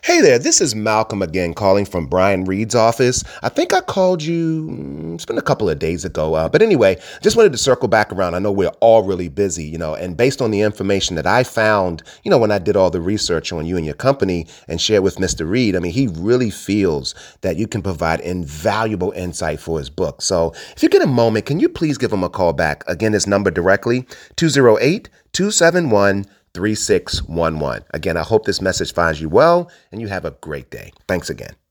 Hey there, this is Malcolm again calling from Brian Reed's office. I think I called you, it's been a couple of days ago. But anyway, just wanted to circle back around. I know we're all really busy, and based on the information that I found, when I did all the research on you and your company and shared with Mr. Reed, I mean, he really feels that you can provide invaluable insight for his book. So if you get a moment, can you please give him a call back? Again, his number directly, 208-271-3611. Again, I hope this message finds you well and you have a great day. Thanks again.